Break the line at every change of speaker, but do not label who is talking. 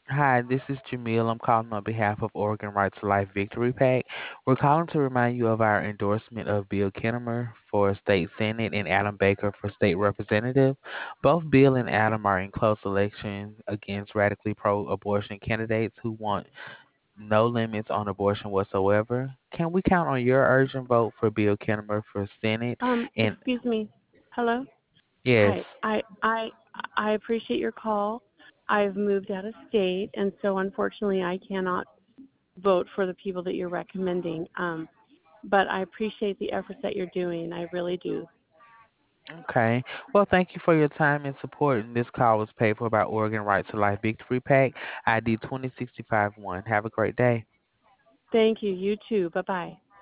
Hi, this is Jamil. I'm calling on behalf of Oregon Right to Life Victory PAC. We're calling to remind you of our endorsement of Bill Kinnemer for State Senate and Adam Baker for State Representative. Both Bill and Adam are in close election against radically pro abortion candidates who want no limits on abortion whatsoever. Can we count on your urgent vote for Bill Kinnemer for Senate? And
Excuse me. Hello? Hi.
yes.
I appreciate your call. I've moved out of state, and so unfortunately I cannot vote for the people that you're recommending. But I appreciate the efforts that you're doing. I really do.
Okay. Well, thank you for your time and support. And this call was paid for by Oregon Right to Life Victory PAC, ID 20651. Have a great day.
Thank you. You too. Bye-bye.